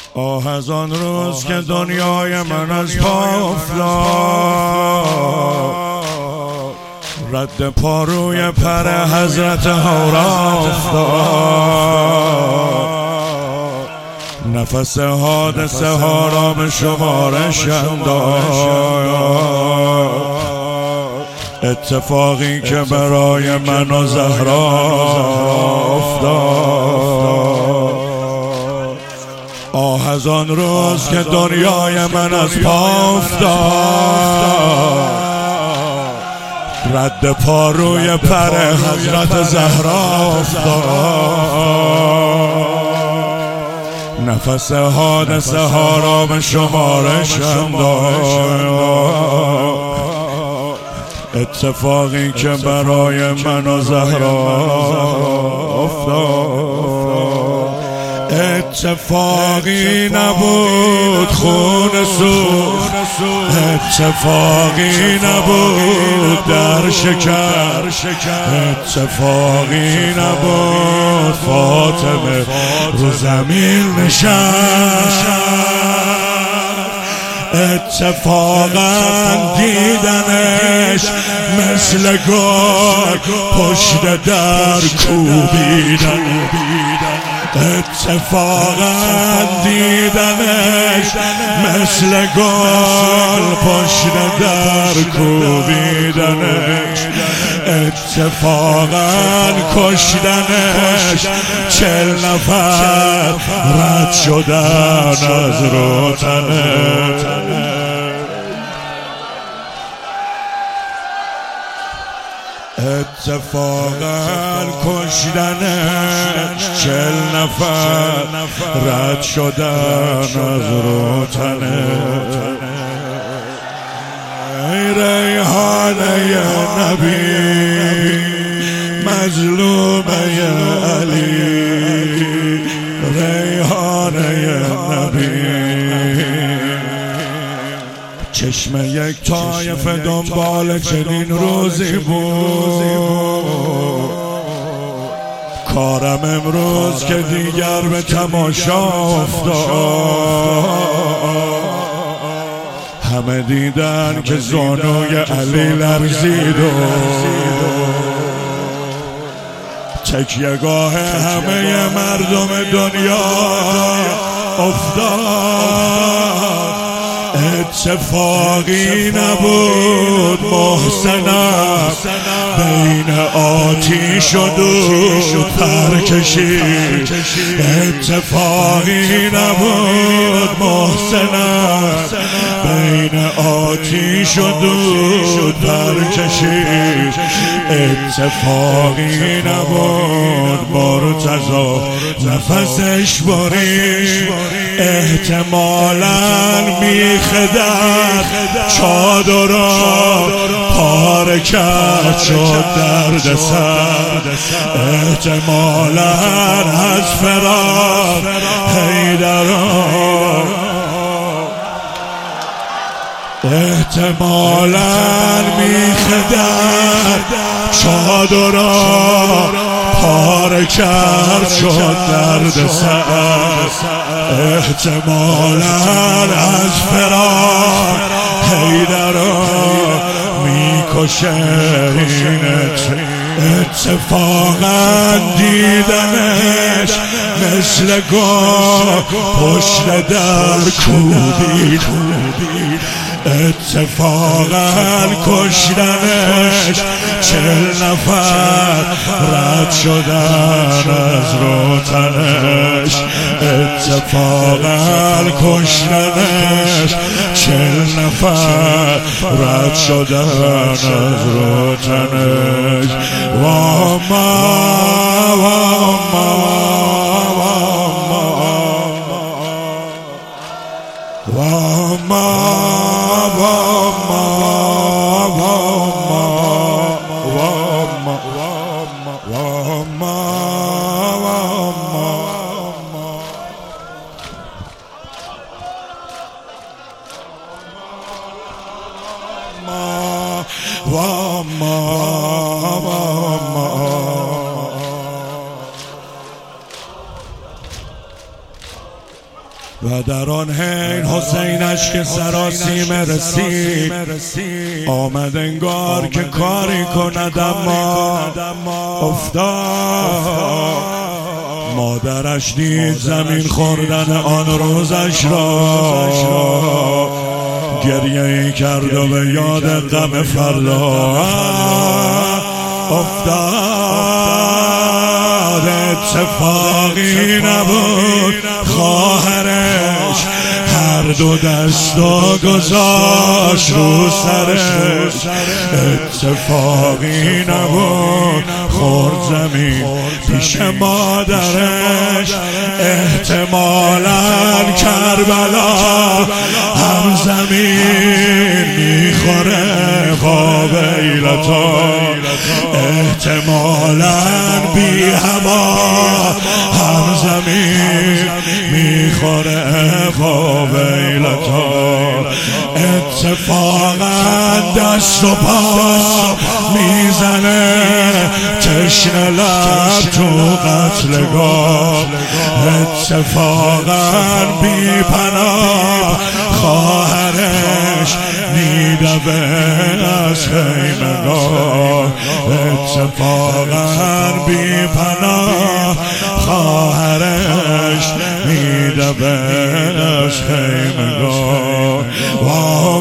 آه از آن روز که دنیای من از پا افتاد، رد پاروی پر حضرت حورا افتاد. نفس حادثه ها را به شمارش انداخت. اتفاقی که برای من و زهرا افتاد. آه از آن روز که دنیای من از پا افتاد، رد پاروی پر حضرت زهرا افتاد. نفس حادثه ها را به شمارش انداخت. اتفاقی که برای من و زهرا افتاد. اتفاقی نبود خون سوخت، اتفاقی نبود در شکر، اتفاقی نبود فاطمه رو زمین نشست. اتفاقا دیدنش مثل گل پشت در کوبیدن. اتفاقا دیدنش مثل گل پشت در کوبیدنش. اتفاقا کشتنش 40 نفر رد شدن از روتنش. اتفاقا کشتنش 40 نفر رد شدن از روتنش. ای ریحانه نبی مظلومه علی، ریحانه نبی. چشم یک طایفه دنبال چنین روزی بود. کارم امروز که دیگر به تماشا افتاد. همه دیدن که زانوی علی لرزید و تکیه‌گاه همه مردم دنیا افتاد. اتفاقی نبود محسنم بین آتیش و دود پر کشید. اتفاقی نبود محسنم بین آتیش و دود پر کشید. اتفاقی نبود مرتضی نفسش برید. احتمالاً میخدر چادرها پاره کرد شد درد سر. احتمالاً از فراق حیدرها، احتمالاً میخدر چادرها پاره کرد شد درد سر. احتمالاً از فراق حیدرها میکشه اینت. اتفاقا دیدنش مثل گل پشت در کوبید. اتفاقا کشتنش 40 نفر رد شدن از روتنش. اتفاقا کشتنش 40 نفر رد شدن از روتنش. واما واما واما و در آن حین حسینش که سراسیمه رسید آمد انگار که کاری کند اما افتاد. مادرش دید زمین خوردن آن روزش را، گریه ای کرد و به یاد غم فردا افتاد. اتفاقی نبود خواهرش هر دو دستو گذاشت رو سرش، اتفاقی نبود خورد زمین پیش مادرش. احتمالاً کربلا هم زمین میخوره با ویلتا، احتمالاً بی هوا هم زمین میخوره با ویلتا. اتفاقا دست و پا میزنه تشنه لب تو قتلگاه، اتفاقا بی پناه خواهرش میدوه از خیمگاه، اتفاقا بی پناه خواهرش میدوه از خیمگاه.